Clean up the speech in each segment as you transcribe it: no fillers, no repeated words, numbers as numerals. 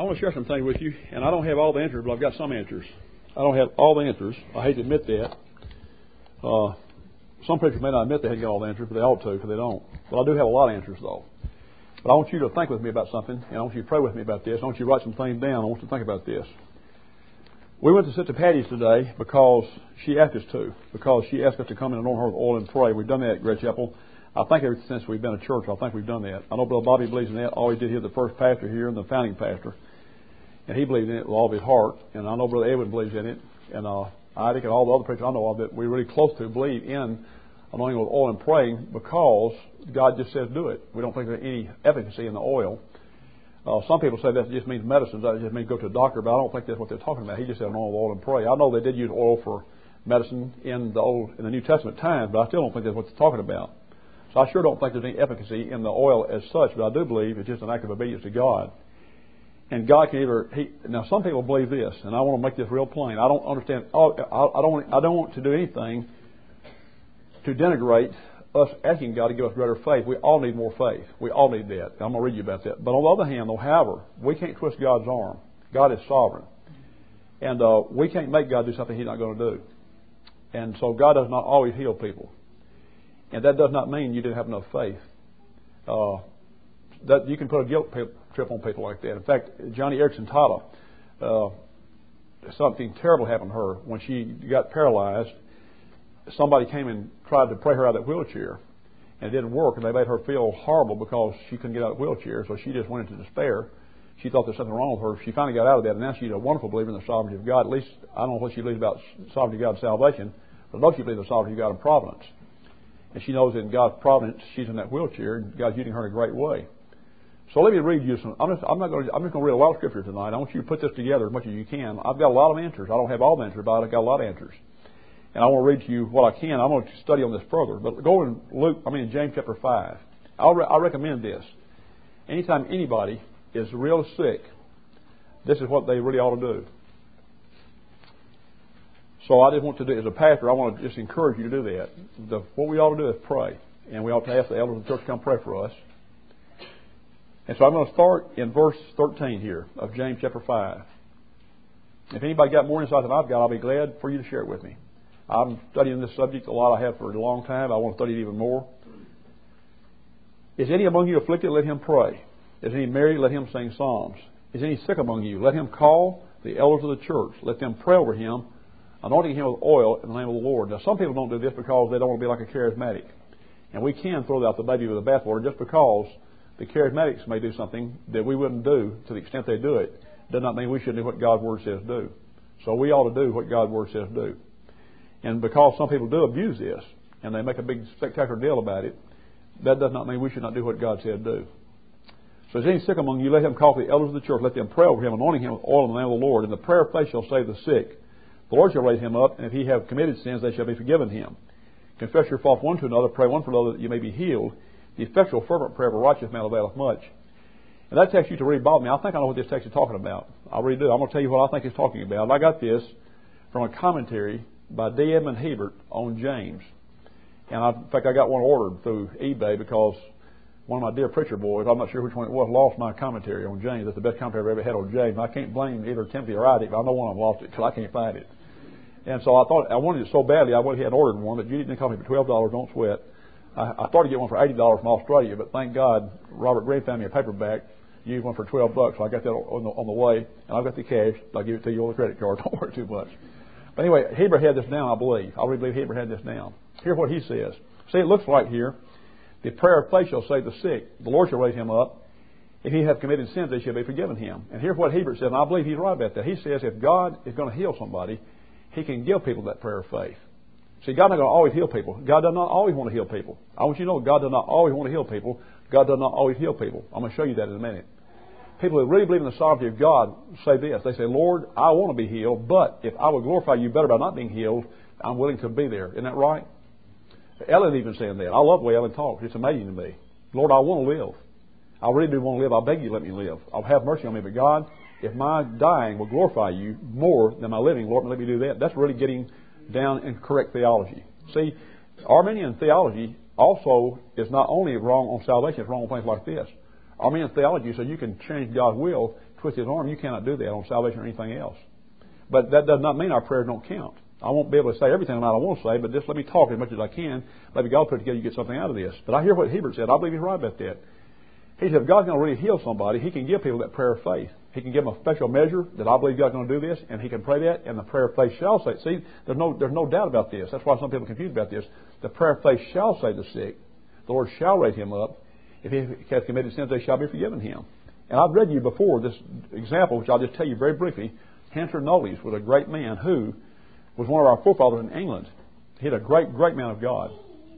want to share some things with you, and I don't have all the answers, but I've got some answers. I don't have all the answers. I hate to admit that. Some preachers may not admit they haven't got all the answers, but they ought to, because they don't. But I do have a lot of answers, though. But I want you to think with me about something, and I want you to pray with me about this. I want you to write some things down. I want you to think about this. We went to Sister Patty's today because she asked us to, because she asked us to come in and anoint her with oil and pray. We've done that at Great Chapel. I think ever since we've been a church, I think we've done that. I know Brother Bobby believes in that. Always did. He was the first pastor here and the founding pastor. And he believed in it with all of his heart. And I know Brother Edwin believes in it. And I think and all the other preachers I know of that we're really close to believe in anointing with oil and praying because God just says do it. We don't think there's any efficacy in the oil. Some people say that just means medicine. That just means go to a doctor, but I don't think that's what they're talking about. He just said anoint with oil and pray. I know they did use oil for medicine in the New Testament times, but I still don't think that's what they're talking about. So I sure don't think there's any efficacy in the oil as such, but I do believe it's just an act of obedience to God. And God can now some people believe this, and I want to make this real plain. I don't understand. I don't want to do anything to denigrate us asking God to give us greater faith. We all need more faith. We all need that. I'm going to read you about that. But on the other hand, though, however, we can't twist God's arm. God is sovereign. And we can't make God do something He's not going to do. And so God does not always heal people. And that does not mean you didn't have enough faith. That you can put a guilt trip on people like that. In fact, Johnny Erickson Tata, something terrible happened to her when she got paralyzed. Somebody came and tried to pray her out of that wheelchair, and it didn't work, and they made her feel horrible because she couldn't get out of the wheelchair, so she just went into despair. She thought there's something wrong with her. She finally got out of that, and now she's a wonderful believer in the sovereignty of God. At least, I don't know what she believes about sovereignty of God and salvation, but I know she believes in the sovereignty of God and providence. And she knows that in God's providence, she's in that wheelchair, and God's using her in a great way. So let me read you some. I'm just going to read a lot of scripture tonight. I want you to put this together as much as you can. I've got a lot of answers. I don't have all the answers, but I've got a lot of answers. And I want to read to you what I can. I'm going to study on this further. But go in James chapter 5. I recommend this. Anytime anybody is real sick, this is what they really ought to do. So I just want to do, as a pastor, I want to just encourage you to do that. What we ought to do is pray. And we ought to ask the elders of the church to come pray for us. And so I'm going to start in verse 13 here of James chapter 5. If anybody got more insight than I've got, I'll be glad for you to share it with me. I'm studying this subject a lot. I have for a long time. I want to study it even more. Is any among you afflicted? Let him pray. Is any married? Let him sing psalms. Is any sick among you? Let him call the elders of the church. Let them pray over him, anointing him with oil in the name of the Lord. Now, some people don't do this because they don't want to be like a charismatic. And we can throw out the baby with the bathwater just because the charismatics may do something that we wouldn't do to the extent they do it. Does not mean we should do what God's Word says do. So we ought to do what God's Word says do. And because some people do abuse this, and they make a big spectacular deal about it, that does not mean we should not do what God said do. So, is any sick among you? Let him call the elders of the church. Let them pray over him, anointing him with oil in the name of the Lord. And the prayer of faith shall save the sick. The Lord shall raise him up, and if he have committed sins, they shall be forgiven him. Confess your faults one to another, pray one for another, that you may be healed. The effectual fervent prayer of a righteous man availeth much. And that text used to really bother me. I think I know what this text is talking about. I really do. I'm going to tell you what I think it's talking about. And I got this from a commentary by D. Edmund Hebert on James. And in fact, I got one ordered through eBay because one of my dear preacher boys, I'm not sure which one it was, lost my commentary on James. That's the best commentary I've ever had on James. And I can't blame either Timothy or Isaac, but I know one of them lost it because I can't find it. And so I thought I wanted it so badly, I went ahead and ordered one. But Judy didn't call me for $12. Don't sweat. I started to get one for $80 from Australia, but thank God Robert Green found me a paperback. Used one for $12, so I got that on the way, and I've got the cash. I'll give it to you on the credit card. Don't worry too much. But anyway, Heber had this down, I believe. I really believe Heber had this down. Hear what he says. See, it looks like here, the prayer of faith shall save the sick. The Lord shall raise him up. If he have committed sins, they shall be forgiven him. And here's what Heber says, and I believe he's right about that. He says if God is going to heal somebody, He can give people that prayer of faith. See, God's not going to always heal people. God does not always want to heal people. I want you to know God does not always want to heal people. God does not always heal people. I'm going to show you that in a minute. People who really believe in the sovereignty of God say this. They say, Lord, I want to be healed, but if I would glorify you better by not being healed, I'm willing to be there. Isn't that right? Ellen even saying that. I love the way Ellen talks. It's amazing to me. Lord, I want to live. I really do want to live. I beg you, let me live. I'll have mercy on me. But God, if my dying will glorify you more than my living, Lord, let me do that. That's really getting down in correct theology. See, Arminian theology also is not only wrong on salvation, it's wrong on things like this. Arminian theology says you can change God's will, twist twist his arm. You cannot do that on salvation or anything else. But that does not mean our prayers don't count. I won't be able to say everything I want to say, but just let me talk as much as I can. Maybe God put it together, you get something out of this. But I hear what Hebert said. I believe he's right about that. He said if God's going to really heal somebody, He can give people that prayer of faith. He can give them a special measure that I believe God's going to do this, and He can pray that, and the prayer of faith shall save. See, there's no doubt about this. That's why some people are confused about this. The prayer of faith shall save the sick. The Lord shall raise him up. If he has committed sins, they shall be forgiven him. And I've read you before this example, which I'll just tell you very briefly. Hansard Knowles was a great man who was one of our forefathers in England. He had a great man of God.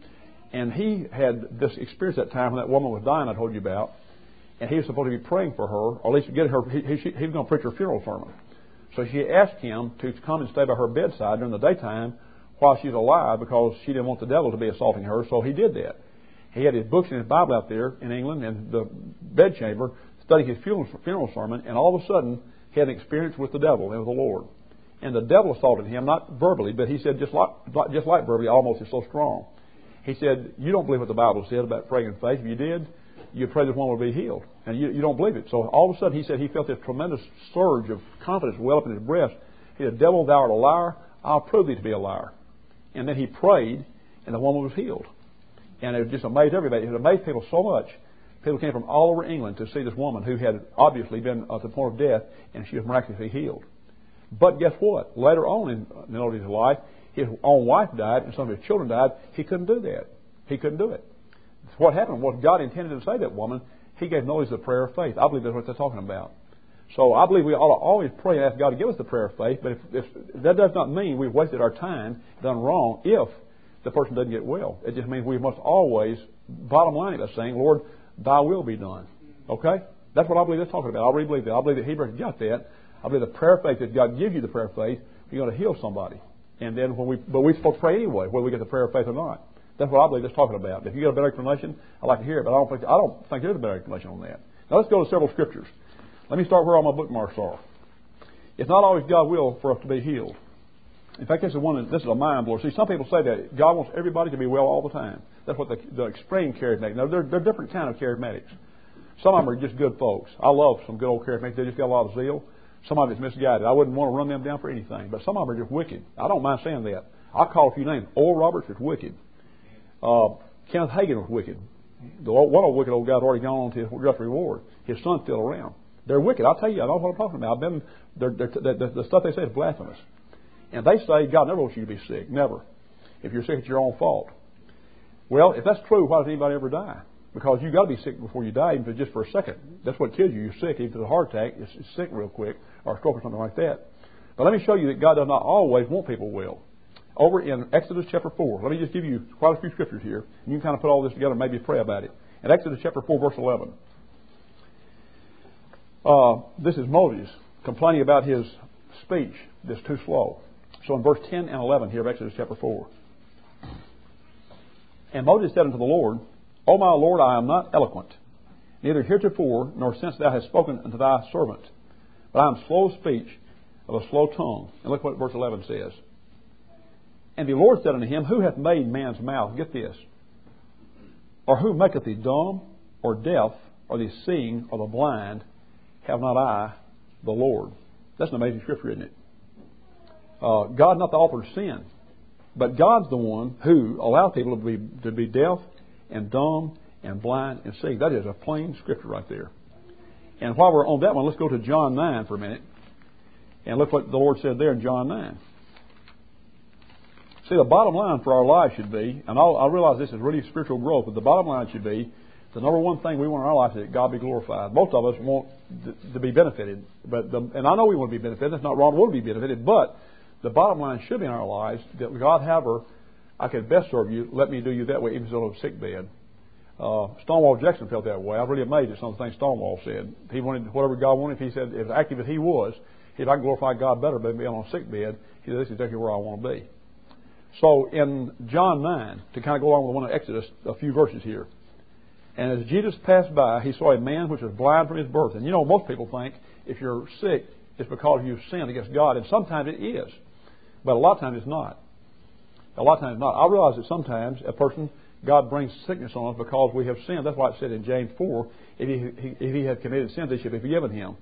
And he had this experience at that time when that woman was dying I told you about. And he was supposed to be praying for her, or at least get her. He was going to preach her funeral sermon. So she asked him to come and stay by her bedside during the daytime while she's alive because she didn't want the devil to be assaulting her. So he did that. He had his books and his Bible out there in England in the bedchamber, studying his funeral sermon, and all of a sudden he had an experience with the devil and with the Lord. And the devil assaulted him, not verbally, but he said just like verbally, almost is so strong. He said, you don't believe what the Bible said about praying in faith. If you did, you'd pray this one would be healed. And you don't believe it. So all of a sudden he said he felt this tremendous surge of confidence well up in his breast. He said, devil, thou art a liar. I'll prove thee to be a liar. And then he prayed, and the woman was healed. And it just amazed everybody. It amazed people so much. People came from all over England to see this woman who had obviously been at the point of death, and she was miraculously healed. But guess what? Later on in his life, his own wife died, and some of his children died. He couldn't do that. He couldn't do it. What happened was God intended to save that woman. He gave Knowles the prayer of faith. I believe that's what they're talking about. So I believe we ought to always pray and ask God to give us the prayer of faith. But if that does not mean we've wasted our time, done wrong, if the person doesn't get well. It just means we must always, bottom line it by saying, Lord, thy will be done. Okay? That's what I believe it's talking about. I really believe that. I believe that Hebrews got that. I believe the prayer of faith that God gives you the prayer of faith, you're going to heal somebody. And then but we're supposed to pray anyway, whether we get the prayer of faith or not. That's what I believe it's talking about. If you get a better explanation, I'd like to hear it, but I don't think there's a better explanation on that. Now let's go to several scriptures. Let me start where all my bookmarks are. It's not always God's will for us to be healed. In fact, this is a mind blower. See, some people say that God wants everybody to be well all the time. That's what the extreme charismatics. Now, they're different kind of charismatics. Some of them are just good folks. I love some good old charismatics. They just got a lot of zeal. Some of it's misguided. I wouldn't want to run them down for anything. But some of them are just wicked. I don't mind saying that. I'll call a few names. Oral Roberts is wicked. Kenneth Hagin was wicked. One old wicked old guy's already gone on to his just reward. His son's still around. They're wicked. I'll tell you. I know what I'm talking about. The stuff they say is blasphemous. And they say God never wants you to be sick. Never. If you're sick, it's your own fault. Well, if that's true, why does anybody ever die? Because you've got to be sick before you die, even if it's just for a second. That's what kills you. You're sick. Even if it's a heart attack, it's sick real quick, or a stroke or something like that. But let me show you that God does not always want people well. Over in Exodus chapter 4, let me just give you quite a few scriptures here. And you can kind of put all this together and maybe pray about it. In Exodus chapter 4, verse 11. This is Moses complaining about his speech that's too slow. So in verse 10 and 11 here of Exodus chapter 4. And Moses said unto the Lord, O my Lord, I am not eloquent, neither heretofore, nor since thou hast spoken unto thy servant. But I am slow of speech, of a slow tongue. And look what verse 11 says. And the Lord said unto him, Who hath made man's mouth? Get this. Or who maketh thee dumb, or deaf, or the seeing, or the blind? Have not I, the Lord? That's an amazing scripture, isn't it? God's not the author of sin, but God's the one who allows people to be deaf and dumb and blind and seeing. That is a plain scripture right there. And while we're on that one, let's go to John 9 for a minute and look what the Lord said there in John 9. See, the bottom line for our lives should be, and I realize this is really spiritual growth, but the bottom line should be the number one thing we want in our life is that God be glorified. Most of us want to be benefited, and I know we want to be benefited. It's not wrong to want to be benefited, but the bottom line should be in our lives that God, however, I could best serve you. Let me do you that way, even though I'm sick bed. Stonewall Jackson felt that way. I'm really amazed at some of the things Stonewall said. He wanted whatever God wanted. He said, as active as he was, if I can glorify God better by being on a sick bed, he said, this is exactly where I want to be. So in John 9, to kind of go along with the one in Exodus, a few verses here. And as Jesus passed by, he saw a man which was blind from his birth. And you know, most people think if you're sick, it's because you've sinned against God. And sometimes it is. But a lot of times it's not. A lot of times it's not. I realize that sometimes a person, God brings sickness on us because we have sinned. That's why it said in James 4, if he had committed sins, they should be forgiven him.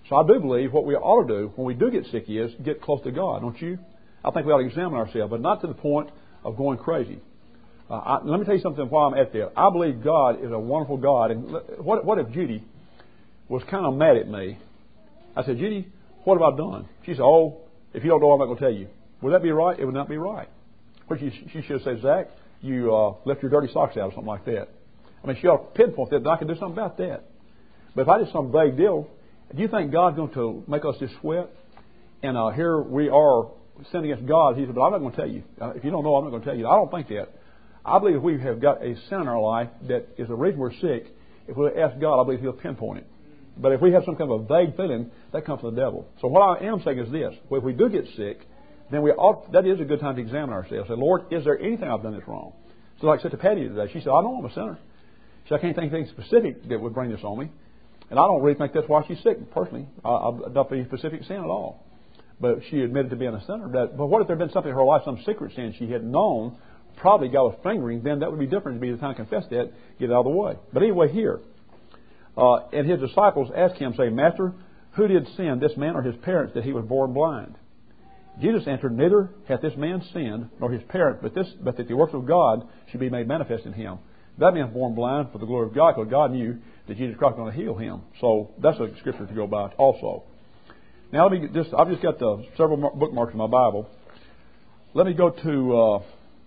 So I do believe what we ought to do when we do get sick is get close to God, don't you? I think we ought to examine ourselves, but not to the point of going crazy. Let me tell you something while I'm at there. I believe God is a wonderful God. And what if Judy was kind of mad at me? I said, Judy, what have I done? She said, oh, if you don't know, I'm not going to tell you. Would that be right? It would not be right. But she should have said, Zach, you left your dirty socks out or something like that. I mean, she ought to pinpoint that, and I can do something about that. But if I did some vague deal, do you think God's going to make us just sweat? And here we are sinning against God. He said, but I'm not going to tell you. If you don't know, I'm not going to tell you. I don't think that. I believe if we have got a sin in our life that is the reason we're sick, if we ask God, I believe He'll pinpoint it. But if we have some kind of a vague feeling, that comes from the devil. So what I am saying is this. If we do get sick, then that is a good time to examine ourselves. Say, Lord, is there anything I've done that's wrong? So like I said to Patty today, she said, I know I'm a sinner. She said, I can't think of anything specific that would bring this on me. And I don't really think that's why she's sick, personally. I don't think specific sin at all. But she admitted to being a sinner. But what if there had been something in her life, some secret sin she had known, probably God was fingering, then that would be different to be the time to confess that, get it out of the way. But anyway, here, and his disciples asked him, saying, Master, who did sin, this man or his parents, that he was born blind? Jesus answered, Neither hath this man sinned, nor his parents, but that the works of God should be made manifest in him. That man was born blind for the glory of God, because God knew that Jesus Christ was going to heal him. So that's a scripture to go by also. Now, I've just got several bookmarks in my Bible. Let me go to,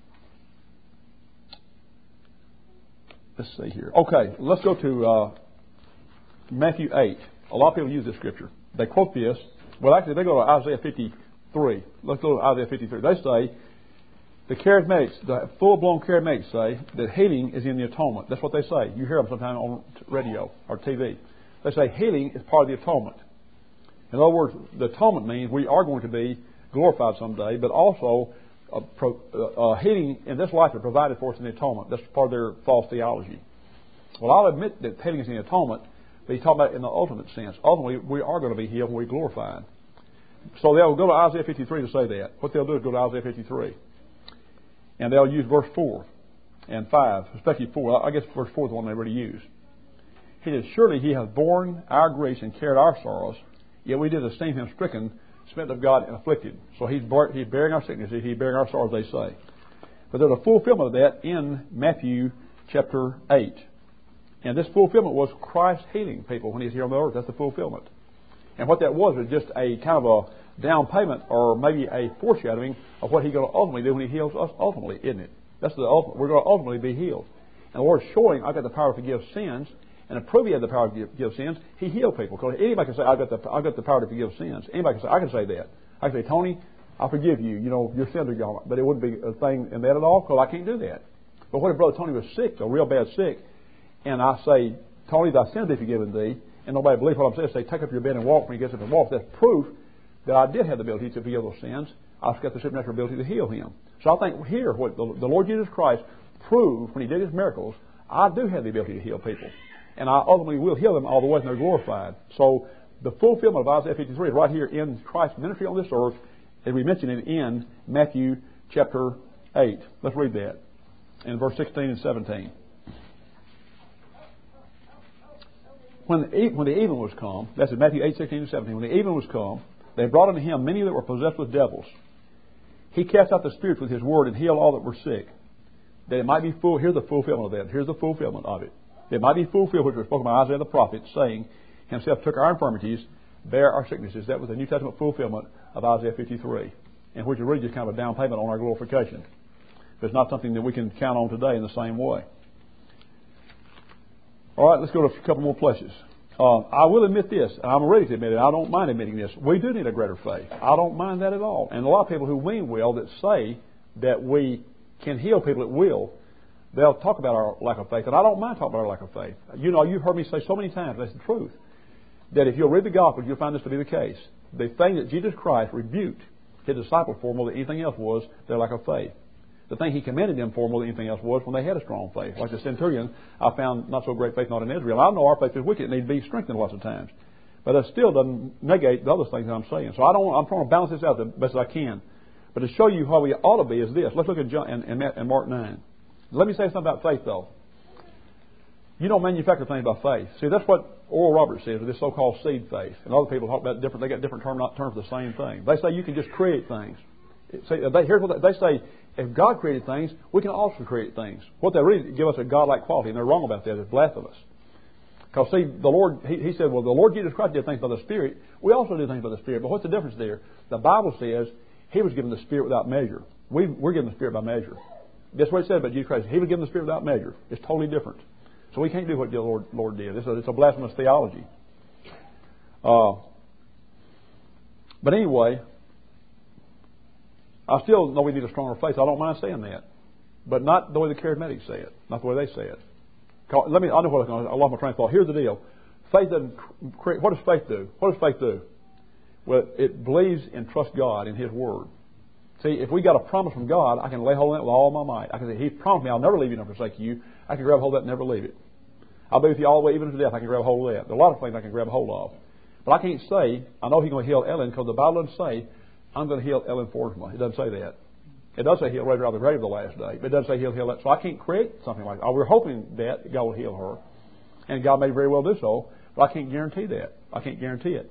let's see here. Okay, let's go to Matthew 8. A lot of people use this scripture. They quote this. Well, actually, they go to Isaiah 53. Let's go to Isaiah 53. They say, the charismatics, the full-blown charismatics say that healing is in the atonement. That's what they say. You hear them sometimes on radio or TV. They say healing is part of the atonement. In other words, the atonement means we are going to be glorified someday, but also healing in this life is provided for us in the atonement. That's part of their false theology. Well, I'll admit that healing is in the atonement, but he's talking about it in the ultimate sense. Ultimately, we are going to be healed when we're glorified. So they'll go to Isaiah 53 to say that. What they'll do is go to Isaiah 53. And they'll use verse 4 and 5, especially 4. I guess verse 4 is the one they really use. He said, Surely he hath borne our griefs and carried our sorrows, yet we did esteem him stricken, smitten of God, and afflicted. So he's bearing our sicknesses, he's bearing our sorrows, they say. But there's a fulfillment of that in Matthew chapter 8. And this fulfillment was Christ healing people when he was here on the earth. That's the fulfillment. And what that was just a kind of a down payment or maybe a foreshadowing of what he's going to ultimately do when he heals us ultimately, isn't it? That's the ultimate. We're going to ultimately be healed. And the Lord's showing I've got the power to forgive sins, and to prove he had the power to forgive sins, he healed people. Because anybody can say, I've got the power to forgive sins. Anybody can say, I can say that. I can say, Tony, I forgive you. You know, your sins are gone. But it wouldn't be a thing in that at all, because I can't do that. But what if Brother Tony was sick, though, real bad sick, and I say, Tony, thy sins be forgiven thee, and nobody believes what I'm saying, say, take up your bed and walk. When he gets up and walks, that's proof that I did have the ability to forgive those sins. I've got the supernatural ability to heal him. So I think here, what the Lord Jesus Christ proved when he did his miracles, I do have the ability to heal people. And I ultimately will heal them all the way when they're glorified. So the fulfillment of Isaiah 53 is right here in Christ's ministry on this earth, as we mentioned it in Matthew chapter 8. Let's read that in verse 16 and 17. When the evening was come, that's in Matthew 8, 16 and 17, when the evening was come, they brought unto him many that were possessed with devils. He cast out the spirits with his word and healed all that were sick. That it might be full. Here's the fulfillment of that. Here's the fulfillment of it. It might be fulfilled, which was spoken by Isaiah the prophet, saying, himself took our infirmities, bare our sicknesses. That was the New Testament fulfillment of Isaiah 53, and which is really just kind of a down payment on our glorification. But it's not something that we can count on today in the same way. All right, let's go to a couple more places. I will admit this, and I'm ready to admit it. I don't mind admitting this. We do need a greater faith. I don't mind that at all. And a lot of people who mean well that say that we can heal people at will, they'll talk about our lack of faith. And I don't mind talking about our lack of faith. You know, you've heard me say so many times, that's the truth, that if you'll read the Gospels, you'll find this to be the case. The thing that Jesus Christ rebuked his disciples for more than anything else was their lack of faith. The thing he commended them for more than anything else was when they had a strong faith. Like the centurion, I found not so great faith not in Israel. I know our faith is wicked and needs to be strengthened lots of times. But it still doesn't negate the other things that I'm saying. So I'm trying to balance this out the best I can. But to show you how we ought to be is this. Let's look at John and Mark 9. Let me say something about faith, though. You don't manufacture things by faith. See, that's what Oral Roberts says, this so-called seed faith. And other people talk about different. They got different terms for the same thing. They say you can just create things. Here's what they say: if God created things, we can also create things. What they really give us a godlike quality, and they're wrong about that. It's blasphemous. Because see, the Lord, He said, well, the Lord Jesus Christ did things by the Spirit. We also do things by the Spirit. But what's the difference there? The Bible says He was given the Spirit without measure. We're given the Spirit by measure. That's what it said about Jesus Christ. He was given the Spirit without measure. It's totally different. So we can't do what the Lord did. It's a blasphemous theology. But anyway, I still know we need a stronger faith. I don't mind saying that. But not the way the charismatics say it. Not the way they say it. I know what I lost my train of thought. Here's the deal. Faith doesn't create. What does faith do? What does faith do? Well, it believes and trusts God in His Word. See, if we got a promise from God, I can lay hold of it with all my might. I can say, He promised me I'll never leave you nor forsake you. I can grab hold of that and never leave it. I'll be with you all the way, even to death. I can grab hold of that. There are a lot of things I can grab hold of. But I can't say, I know He's going to heal Ellen, because the Bible doesn't say, I'm going to heal Ellen Forsma. It doesn't say that. It does say He'll raise her out of the grave the last day, but it doesn't say He'll heal that. So I can't create something like that. We're hoping that God will heal her, and God may very well do so, but I can't guarantee that. I can't guarantee it.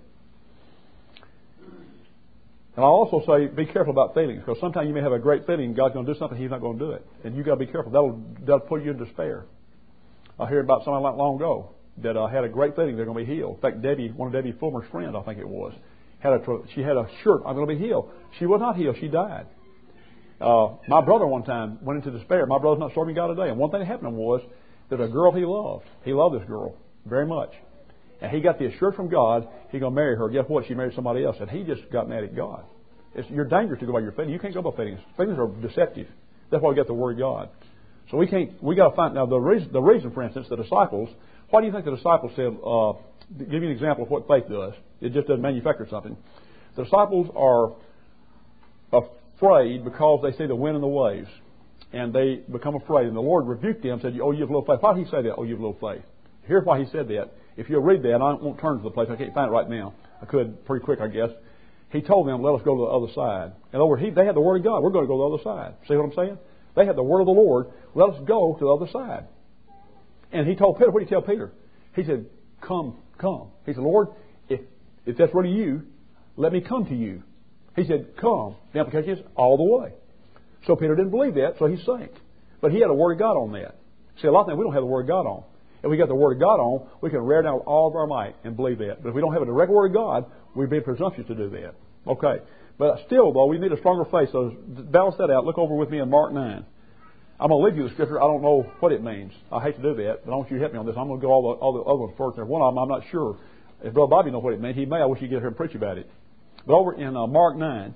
And I also say, be careful about feelings, because sometimes you may have a great feeling God's going to do something, He's not going to do it, and you've got to be careful. That'll put you in despair. I heard about somebody not long ago that had a great feeling they're going to be healed. In fact, one of Debbie Fulmer's friends, I think it was, she had a shirt, I'm going to be healed. She was not healed. She died. My brother one time went into despair. My brother's not serving God today. And one thing that happened was that a girl he loved this girl very much. And he got the assurance from God He's going to marry her. Guess what? She married somebody else. And he just got mad at God. You're dangerous to go by your feelings. You can't go by feelings. Feelings are deceptive. That's why we got the Word of God. So we got to find, now the reason, for instance, the disciples, why do you think the disciples said, give you an example of what faith does. It just doesn't manufacture something. The disciples are afraid because they see the wind and the waves, and they become afraid. And the Lord rebuked them, said, "Oh, you have little faith." Why did He say that? "Oh, you have little faith." Here's why He said that. If you'll read that, I won't turn to the place. I can't find it right now. I could pretty quick, I guess. He told them, "Let us go to the other side." In other words, they had the Word of God. We're going to go to the other side. See what I'm saying? They had the Word of the Lord. Let us go to the other side. And He told Peter, what did He tell Peter? He said, "Come, come." He said, "Lord, if that's really you, let me come to you." He said, "Come." The implication is all the way. So Peter didn't believe that, so he sank. But he had the Word of God on that. See, a lot of things we don't have the Word of God on. If we got the Word of God on, we can rear down with all of our might and believe that. But if we don't have a direct Word of God, we'd be presumptuous to do that. Okay. But still, though, we need a stronger faith. So balance that out. Look over with me in Mark 9. I'm going to leave you the scripture. I don't know what it means. I hate to do that, but I want you to help me on this. I'm going to go all the other ones first. There's one of them I'm not sure. If Brother Bobby knows what it means, he may. I wish he'd get here and preach about it. But over in Mark 9,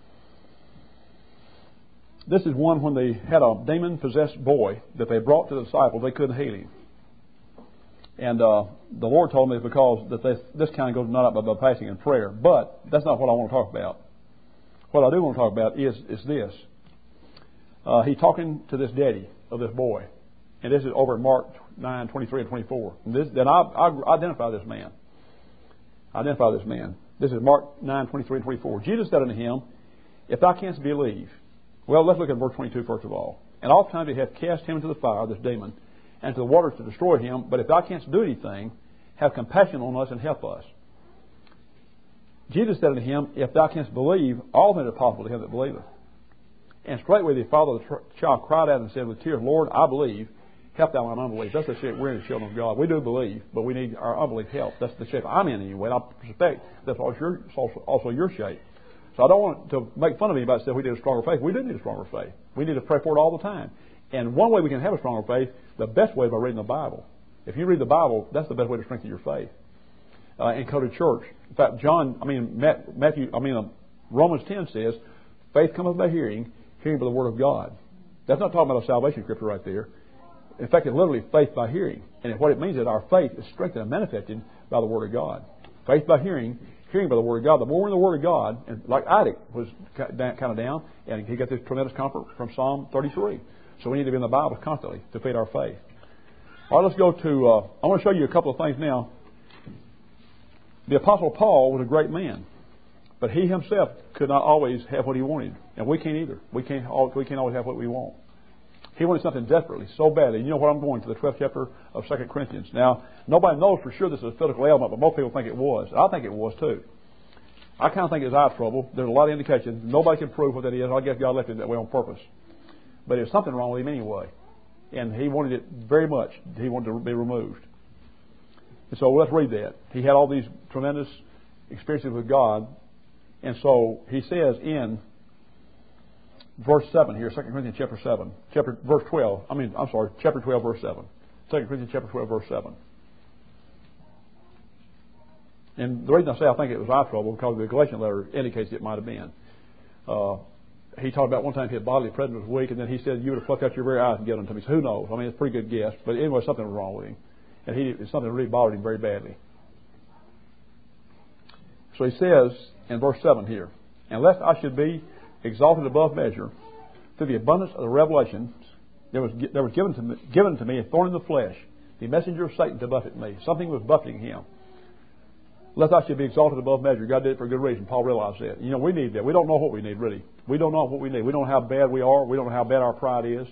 this is one when they had a demon-possessed boy that they brought to the disciples. They couldn't heal him. And the Lord told me because that this kind of goes not up by fasting and prayer. But that's not what I want to talk about. What I do want to talk about is this. He's talking to this daddy of this boy. And this is over in Mark 9, 23 and 24. And I identify this man. This is Mark 9, 23 and 24. Jesus said unto him, "If thou canst believe." Well, let's look at verse 22 first of all. "And oftentimes they have cast him into the fire," this demon, "and to the waters to destroy him. But if thou canst do anything, have compassion on us and help us." Jesus said unto him, "If thou canst believe, all things are possible to him that believeth." And straightway the father of the child cried out and said with tears, "Lord, I believe. Help thou mine unbelief." That's the shape we're in, the children of God. We do believe, but we need our unbelief help. That's the shape I'm in anyway. And I suspect that's also your shape. So I don't want to make fun of anybody that says we need a stronger faith. We do need a stronger faith. We need to pray for it all the time. And one way we can have a stronger faith, the best way is by reading the Bible. If you read the Bible, that's the best way to strengthen your faith. And go to church. In fact, Romans 10 says, "Faith cometh by hearing, hearing by the Word of God." That's not talking about a salvation scripture right there. In fact, it's literally faith by hearing. And what it means is that our faith is strengthened and manifested by the Word of God. Faith by hearing, hearing by the Word of God. The more we're in the Word of God, and like Isaac was kind of down, and he got this tremendous comfort from Psalm 33. So we need to be in the Bible constantly to feed our faith. All right, let's go to, I want to show you a couple of things now. The Apostle Paul was a great man, but he himself could not always have what he wanted. And we can't either. We can't always have what we want. He wanted something desperately, so badly. You know what I'm going to, the 12th chapter of 2 Corinthians. Now, nobody knows for sure this is a physical ailment, but most people think it was. I think it was too. I kind of think it's eye trouble. There's a lot of indications. Nobody can prove what that is. I guess God left it that way on purpose. But there's something wrong with him anyway. And he wanted it very much. He wanted to be removed. And so let's read that. He had all these tremendous experiences with God. And so he says in verse 7 here, 2 Corinthians chapter 7, chapter 12, verse 7. 2 Corinthians chapter 12, verse 7. And the reason I say I think it was eye trouble, because the Galatian letter indicates it might have been. He talked about one time his bodily presence was weak, and then he said, you would have plucked out your very eyes and given them to me. So who knows? I mean, it's a pretty good guess. But anyway, something was wrong with him. And something really bothered him very badly. So he says in verse 7 here, and lest I should be exalted above measure through the abundance of the revelations, there was given to me a thorn in the flesh, the messenger of Satan to buffet me. Something was buffeting him. Lest I should be exalted above measure. God did it for a good reason. Paul realized that. You know, we need that. We don't know what we need, really. We don't know what we need. We don't know how bad we are. We don't know how bad our pride is.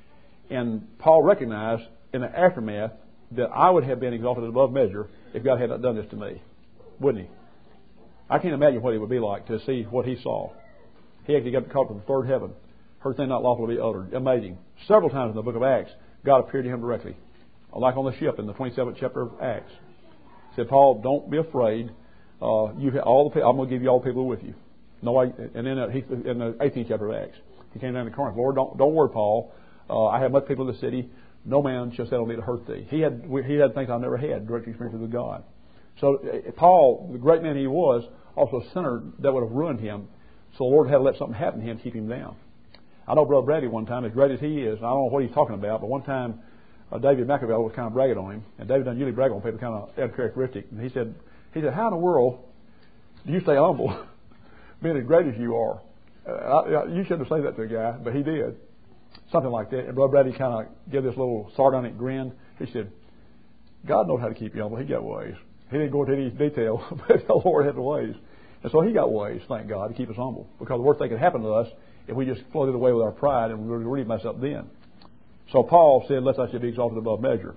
And Paul recognized in the aftermath that I would have been exalted above measure if God had not done this to me. Wouldn't he? I can't imagine what it would be like to see what he saw. He actually got caught from the third heaven. Heard things not lawful to be uttered. Amazing. Several times in the book of Acts, God appeared to him directly. Like on the ship in the 27th chapter of Acts. He said, Paul, don't be afraid. I'm going to give you all the people with you. No, and then in the 18th chapter of Acts, he came down to Corinth. Lord, don't worry, Paul. I have much people in the city. No man shall settle me to hurt thee. He had things I never had, direct experiences with God. So Paul, the great man he was, also a sinner that would have ruined him. So the Lord had to let something happen to him to keep him down. I know Brother Bradley one time, as great as he is, and I don't know what he's talking about, but one time David McAvell was kind of bragging on him, and David doesn't usually brag on people, kind of uncharacteristic. And he said, how in the world do you stay humble, being as great as you are? You shouldn't have said that to a guy, but he did. Something like that. And Brother Bradley kind of gave this little sardonic grin. He said, God knows how to keep you humble. He got ways. He didn't go into any detail, but the Lord had the ways. And so he got ways, thank God, to keep us humble. Because the worst thing could happen to us if we just floated away with our pride and we would really mess up then. So Paul said, lest I should be exalted above measure.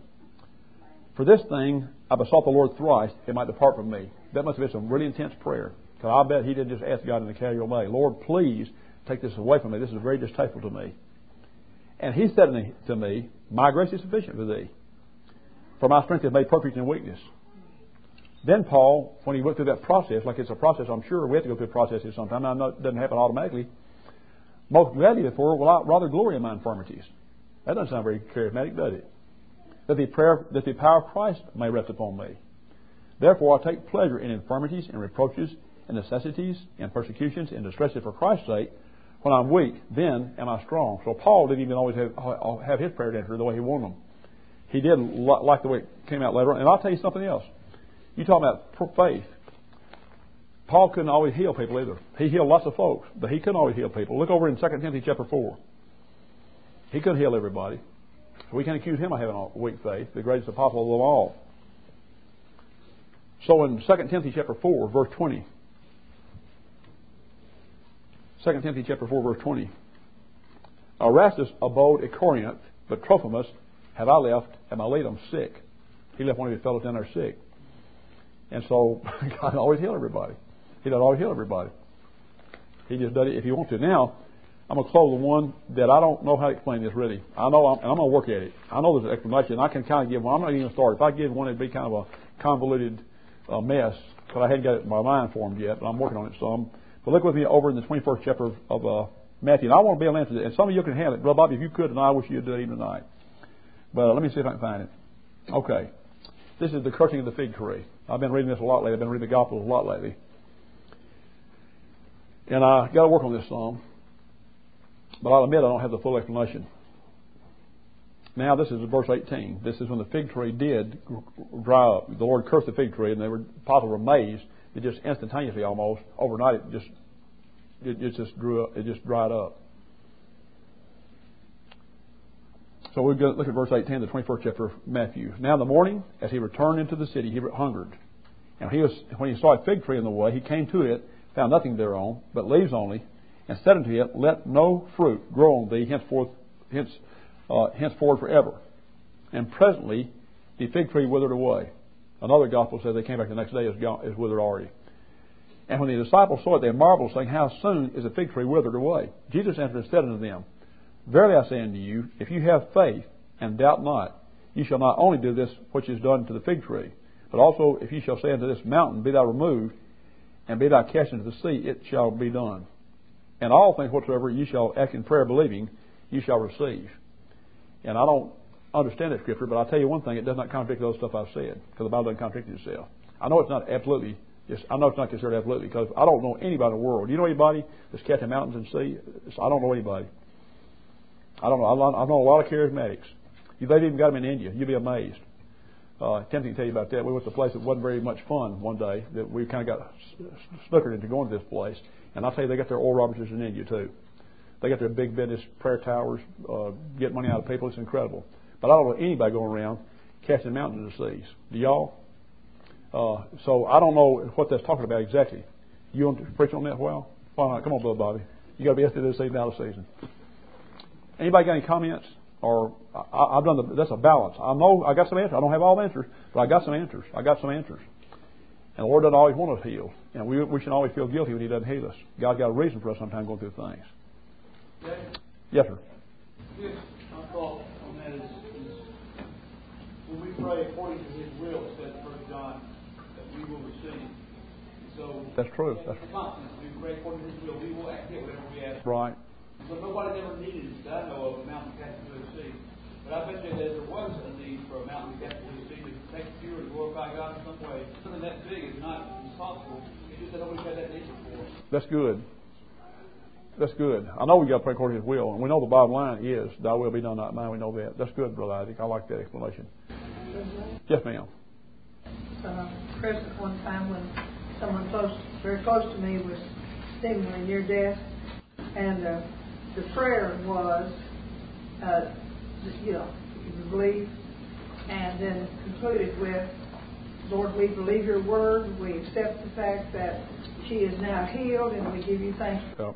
For this thing I besought the Lord thrice, it might depart from me. That must have been some really intense prayer. Because I bet he didn't just ask God in a casual way, Lord, please take this away from me. This is very distasteful to me. And he said to me, my grace is sufficient for thee. For my strength is made perfect in weakness. Then Paul, when he went through that process, like it's a process, I'm sure we have to go through processes sometime. I know it doesn't happen automatically. Most gladly, therefore, will I rather glory in my infirmities. That doesn't sound very charismatic, does it? That the power of Christ may rest upon me. Therefore, I take pleasure in infirmities and reproaches and necessities and persecutions and distresses for Christ's sake. When I'm weak, then am I strong. So Paul didn't even always have his prayer answered the way he wanted them. He did like the way it came out later on. And I'll tell you something else. You talk about faith. Paul couldn't always heal people either. He healed lots of folks, but he couldn't always heal people. Look over in 2 Timothy chapter 4. He couldn't heal everybody. So we can't accuse him of having a weak faith, the greatest apostle of them all. So in 2 Timothy chapter 4, verse 20. 2 Timothy chapter 4, verse 20. Erastus abode at Corinth, but Trophimus have I left at Miletum sick. He left one of his fellows down there sick. And so God always heal everybody. He doesn't always heal everybody. He just does it if he wants to. Now, I'm going to close with one that I don't know how to explain this really. I'm going to work at it. I know there's an explanation. I can kind of give one. I'm not even going to start. If I give one, it'd be kind of a convoluted mess, but I hadn't got it in my mind formed yet, but I'm working on it some. But look with me over in the 21st chapter of Matthew. And I want to be able to answer this. And some of you can handle it. Brother Bobby, if you could, and I wish you'd do it even tonight. But let me see if I can find it. Okay. This is the cursing of the fig tree. I've been reading this a lot lately. I've been reading the Gospels a lot lately. And I got to work on this some. But I'll admit I don't have the full explanation. Now this is verse 18. This is when the fig tree did dry up. The Lord cursed the fig tree, and they were possibly amazed. It just instantaneously, almost overnight, it just dried up. So we're going to look at verse 18, the 21st chapter of Matthew. Now in the morning, as he returned into the city, he hungered. And when he saw a fig tree in the way, he came to it, found nothing thereon, but leaves only, and said unto it, Let no fruit grow on thee henceforth henceforward forever. And presently the fig tree withered away. Another gospel says they came back the next day is withered already. And when the disciples saw it, they marveled, saying, How soon is the fig tree withered away? Jesus answered and said unto them, Verily I say unto you, if you have faith and doubt not, you shall not only do this which is done to the fig tree, but also if you shall say unto this mountain, Be thou removed, and be thou cast into the sea, it shall be done. And all things whatsoever you shall ask in prayer believing, you shall receive. And I don't understand that scripture, but I'll tell you one thing, it does not contradict the other stuff I've said, because the Bible doesn't contradict itself. I know it's not absolutely, I know it's not considered absolutely, because I don't know anybody in the world. You know anybody that's catching mountains and sea? I don't know anybody. I don't know. I know a lot of charismatics. They've even got them in India. You'd be amazed. Tempting to tell you about that. We went to a place that wasn't very much fun one day, that we kind of got snookered into going to this place. And I'll tell you, they got their oil Robertsons in India too. They got their big business prayer towers, get money out of people. It's incredible. But I don't know anybody going around casting mountains into the seas. Do y'all? So I don't know what that's talking about exactly. You want to preach on that? Well, why not? Come on, Brother Bobby. You got to be able to do this season out of season. Anybody got any comments? Or I've done that's a balance. I know I got some answers. I don't have all the answers, but I got some answers. And the Lord doesn't always want us healed. And we shouldn't always feel guilty when He doesn't heal us. God's got a reason for us sometimes going through things. Yes, sir. Yes, my thought on that is when we pray according to His will, it says in 1 John that we will receive. So that's true. That's confidence. We pray according to His will. We will get whatever we ask. Right. So nobody ever needed, that I know of, a mountain cast into the sea. But I bet you that there was a need for a mountain cast into the sea to take you and glorify God in some way. Something that big is not impossible. It's just that nobody's had that need before. That's good. That's good. I know we got to pray according to His will, and we know the bottom line is, Thy will be done, not mine. We know that. That's good, Brother Isaac. I like that explanation. Yes, ma'am. Present one time when someone very close to me was seemingly near death, and the prayer was, you believe, and then concluded with, Lord, we believe Your word. We accept the fact that she is now healed, and we give You thanks. Yep.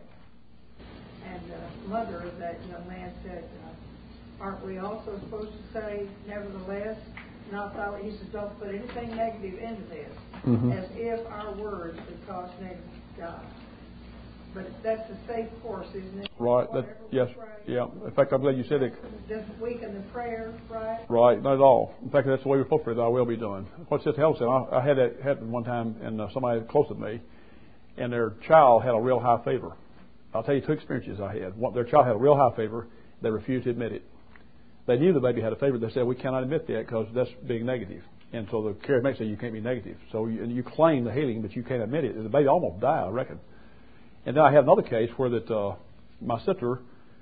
And the mother of that young man said, aren't we also supposed to say, nevertheless? Not that, he says, don't put anything negative into this, as if our words would cause negative to God. But that's a safe course, isn't it? Right. Yes. Yeah. In fact, I'm glad you said it. It doesn't weaken the prayer, right? Right. Not at all. In fact, that's the way we're supposed to pray. Thy will be done. What Sister Helen said, I had that happen one time, and somebody close to me, and their child had a real high fever. I'll tell you two experiences I had. Their child had a real high fever. They refused to admit it. They knew the baby had a fever. They said, we cannot admit that because that's being negative. And so the charismatic said, you can't be negative. So you claim the healing, but you can't admit it. The baby almost died, I reckon. And then I had another case where that my sister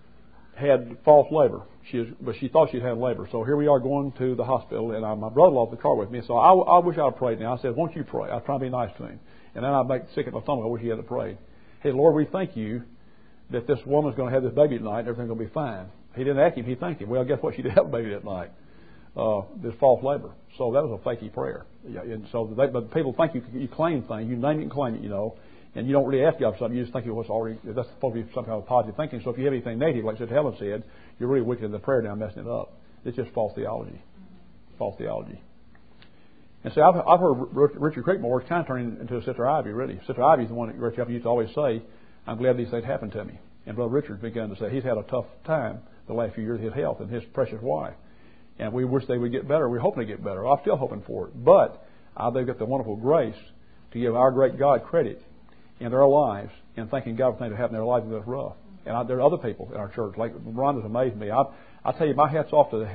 had false labor. But she thought she'd had labor. So here we are going to the hospital, and my brother-in-law in the car with me. So I wish I had prayed now. I said, won't you pray? I was trying to be nice to him. And then I make sick at my stomach. I wish he had prayed. Hey, Lord, we thank You that this woman's going to have this baby tonight and everything's going to be fine. He didn't ask him. He thanked him. Well, guess what? She did have a baby that night. This false labor. So that was a fakey prayer. Yeah, and so but people think you claim things. You name it and claim it, and you don't really ask God for something. You just think of what's already, that's supposed to be some kind of positive thinking. So if you have anything negative, like Sister Helen said, you're really weakening the prayer down, messing it up. It's just false theology. False theology. And so I've heard Richard Creekmore kind of turning into a Sister Ivy, really. Sister Ivy's the one that Richard used to always say, I'm glad these things happened to me. And Brother Richard began to say he's had a tough time the last few years, his health and his precious wife. And we wish they would get better. We're hoping to get better. I'm still hoping for it. But they've got the wonderful grace to give our great God credit in their lives and thanking God for things that happen in their lives that's rough. And there are other people in our church. Like Rhonda's amazed me. I tell you, my hat's off to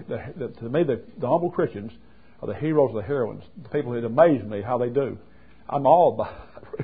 the humble Christians are the heroes, the heroines, the people that amaze me how they do. I'm all about it.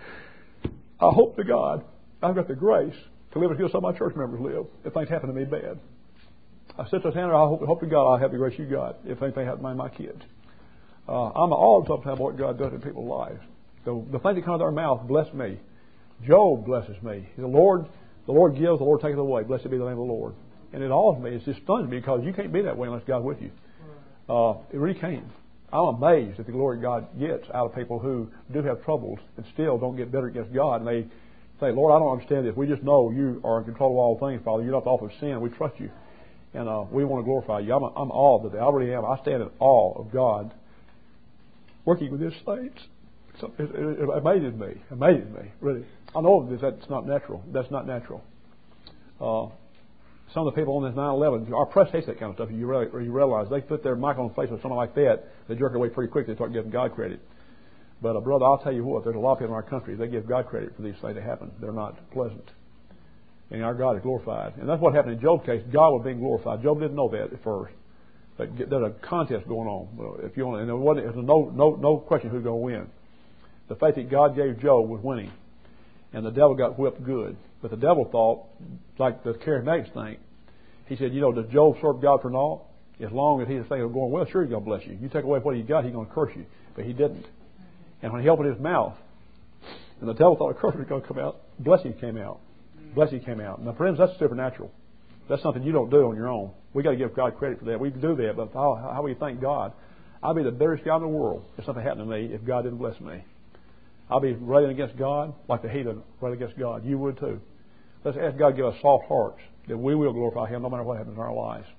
I hope to God I've got the grace to live as good as some of my church members live if things happen to me bad. I sit there saying, I hope to God I have the grace You got if anything happens to my kids. I'm all sometimes what God does in people's lives. The things that come out of their mouth bless me. Job blesses me. The Lord gives, the Lord taketh away. Blessed be the name of the Lord. And it awes me. It just stuns me because you can't be that way unless God's with you. It really can't. I'm amazed at the glory God gets out of people who do have troubles and still don't get bitter against God. And they say, Lord, I don't understand this. We just know You are in control of all things, Father. You're not the author of sin. We trust You. And we want to glorify you. I'm awed today. I really am. I stand in awe of God working with His saints. It amazes me, really. I know that's not natural. That's not natural. Some of the people on this 9/11, our press hates that kind of stuff. You realize they put their mic on face with something like that, they jerk away pretty quickly. They start giving God credit. But brother, I'll tell you what, there's a lot of people in our country, they give God credit for these things that happen. They're not pleasant. And our God is glorified. And that's what happened in Job's case. God was being glorified. Job didn't know that at first. But there's a contest going on. Well, if you want, and there's no question who's going to win. The faith that God gave Job was winning. And the devil got whipped good. But the devil thought, like the charismatics think, he said, does Job serve God for naught? As long as he's thinking of going, well, sure, he's going to bless you. You take away what he got, he's going to curse you. But he didn't. And when he opened his mouth, and the devil thought a curse was going to come out, blessing came out. Blessing came out. Now, friends, that's supernatural. That's something you don't do on your own. We got to give God credit for that. We can do that, but how we thank God? I'd be the bitterest guy in the world if something happened to me if God didn't bless me. I'll be railing against God like the heathen rail against God. You would too. Let's ask God to give us soft hearts that we will glorify Him no matter what happens in our lives.